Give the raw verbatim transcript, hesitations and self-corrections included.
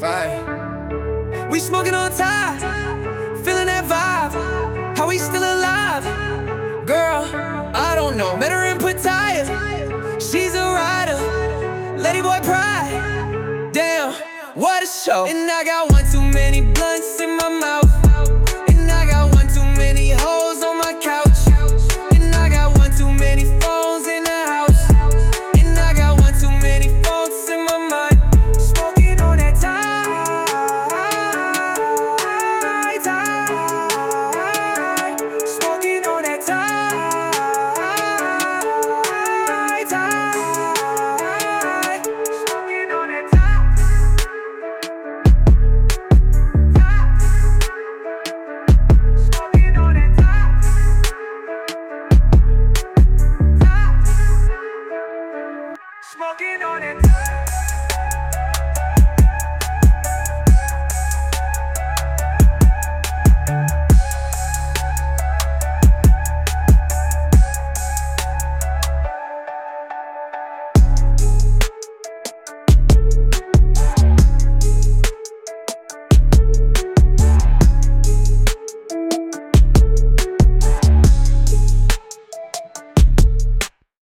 Fine. We smoking on top, feeling that vibe. How we still alive? Girl, I don't know. Met her in Pattaya. She's a rider, lady boy pride. Damn, what a show. And I got one too many blunts in my mouth. And I got one too many hoes on my couch. And I got one too many phones in the house. And I got one too many phones in my mind. Smoking on that tie, tie. Smoking on that tie, tie. Smoking on that tie. Smoking on that tie. Smoking on it.